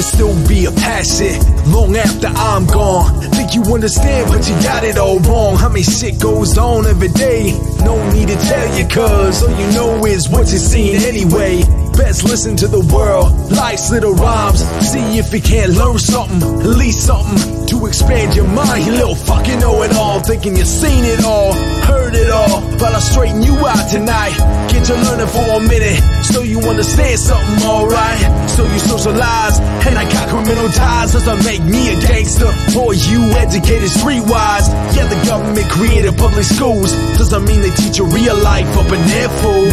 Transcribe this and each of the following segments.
to still be a passion long after I'm gone. Think you understand, but you got it all wrong. How many shit goes on every day? No need to tell you, cause all you know is what you're seeing anyway. Best listen to the world, life's little rhymes. See if you can't learn something, at least something to expand your mind. You little fucking know-it-all, thinking you've seen it all, heard it all. But I'll straighten you out tonight, get you learning for a minute, so you understand something, alright. So you socialize, and I got criminal ties. Doesn't make me a gangster, or you educated streetwise. Yeah, the government created public schools, doesn't mean they teach you real life up in there, fool.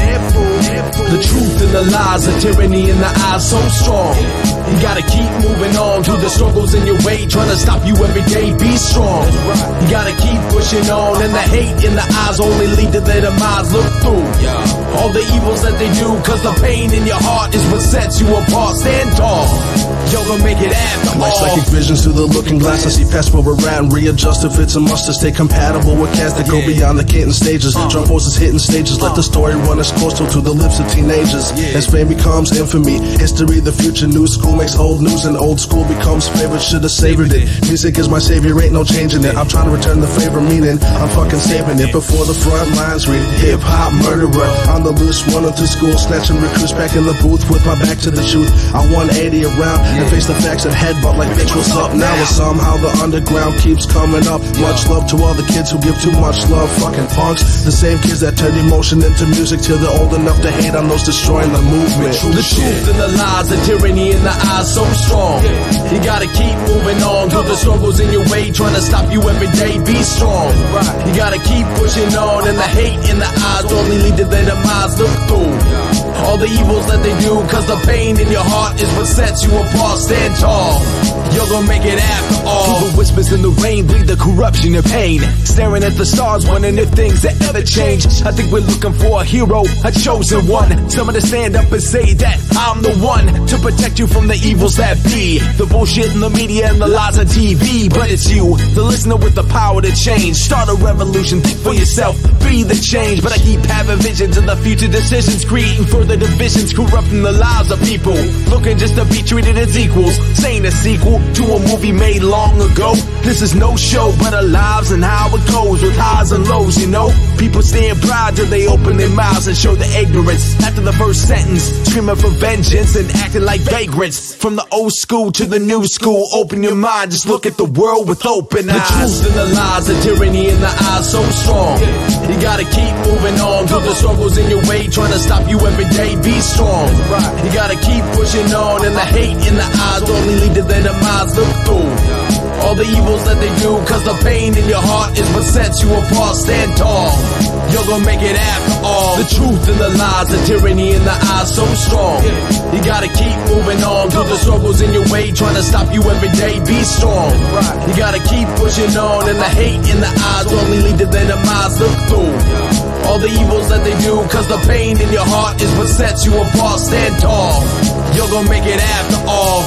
The truth and the lies, the tyranny in the eyes so strong. You gotta keep moving on through the struggles in your way, trying to stop you every day, be strong. You gotta keep pushing on, and the hate in the eyes only lead to their demise. Look through all the evils that they do, cause the pain in your heart is what sets you apart. Stand tall, you're gonna make it after all. Like psychic visions through the looking glass, I see past where we're at and readjust if it's a must to stay compatible with cats that go beyond the kitten stages. Drum voices hitting stages, let the story run its course to the lips of teenagers. As fame becomes infamy, history, the future, new school makes old news, and old school becomes favorite. Should've savored it. Music is my savior, ain't no changing it. I'm trying to return the favor, meaning I'm fucking saving it. Before the front lines read hip-hop murderer, on the loose, running through school, snatching recruits back in the booth with my back to the truth. I 180 around and face the facts and headbutt like bitch, what's up now? And somehow the underground keeps coming up. Much love to all the kids who give too much love. Fucking punks, the same kids that turn emotion into music till they're old enough to hate on those destroying the movement. The truth and the lies, the tyranny in the eyes so strong. You gotta keep moving on through the struggles in your way, trying to stop you every day, be strong. You gotta keep pushing on, and the hate in the eyes only lead to their demise. Look through all the evils that they do, cause the pain in your heart is what sets you apart. Stand tall, you're gonna make it after all. Through the whispers in the rain, bleed the corruption and pain, staring at the stars, wondering if things that ever change. I think we're looking for a hero, a chosen one, someone to stand up and say that I'm the one to protect you from the evils that be, the bullshit in the media and the lies on TV. But it's you, the listener with the power to change. Start a revolution, think for yourself, be the change. But I keep having visions of the future decisions, creating further divisions, corrupting the lives of people, looking just to be treated as equals. Saying a sequel to a movie made long ago. This is no show, but our lives and how it goes, with highs and lows, you know. People stand proud till they open their mouths and show the ignorance. After the first sentence, screaming for vengeance and acting like vagrants. From the old school to the new school, open your mind, just look at the world with open eyes. The truth and the lies, the tyranny in the eyes so strong. You gotta keep moving on through the struggles in your way, trying to stop you every day, be strong. You gotta keep pushing on, and the hate in the eyes only lead to their demise. Look through all the evils that they do, cause the pain in your heart is what sets you apart. Stand tall, you're gonna make it after all. The truth and the lies, the tyranny in the eyes so strong. You gotta keep moving on through the struggles in your way, trying to stop you every day, be strong. You gotta keep pushing on, and the hate in the eyes only lead to their demise. Look through all the evils that they do, cause the pain in your heart is what sets you apart. Stand tall, you're gonna make it after all.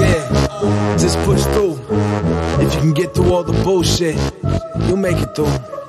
Yeah, just push through. If you can get through all the bullshit, you'll make it through.